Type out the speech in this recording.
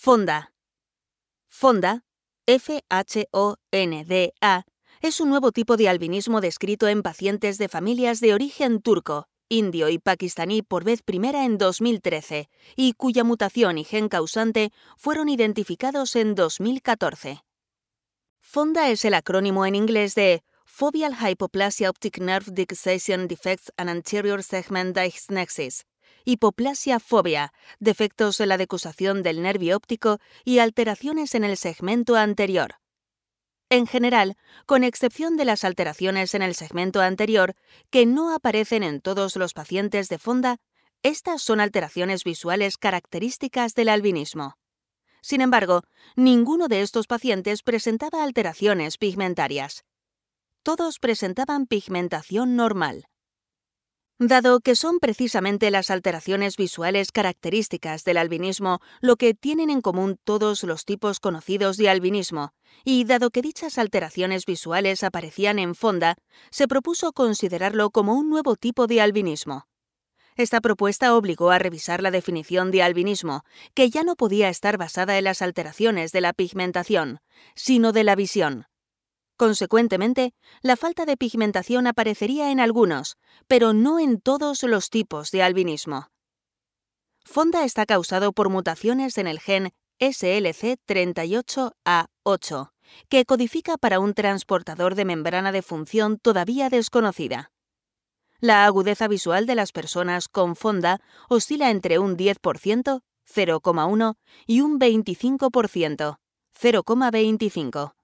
Fonda. Fonda, FHONDA, es un nuevo tipo de albinismo descrito en pacientes de familias de origen turco, indio y pakistaní por vez primera en 2013 y cuya mutación y gen causante fueron identificados en 2014. Fonda es el acrónimo en inglés de Foveal Hypoplasia Optic Nerve Fixation Defects and Anterior Segment Dysnexis, hipoplasia fovea, defectos en la decusación del nervio óptico y alteraciones en el segmento anterior. En general, con excepción de las alteraciones en el segmento anterior, que no aparecen en todos los pacientes de Fonda, estas son alteraciones visuales características del albinismo. Sin embargo, ninguno de estos pacientes presentaba alteraciones pigmentarias. Todos presentaban pigmentación normal. Dado que son precisamente las alteraciones visuales características del albinismo lo que tienen en común todos los tipos conocidos de albinismo, y dado que dichas alteraciones visuales aparecían en Fonda, se propuso considerarlo como un nuevo tipo de albinismo. Esta propuesta obligó a revisar la definición de albinismo, que ya no podía estar basada en las alteraciones de la pigmentación, sino de la visión. Consecuentemente, la falta de pigmentación aparecería en algunos, pero no en todos los tipos de albinismo. Fonda está causado por mutaciones en el gen SLC38A8, que codifica para un transportador de membrana de función todavía desconocida. La agudeza visual de las personas con Fonda oscila entre un 10%, 0,1, y un 25%, 0,25.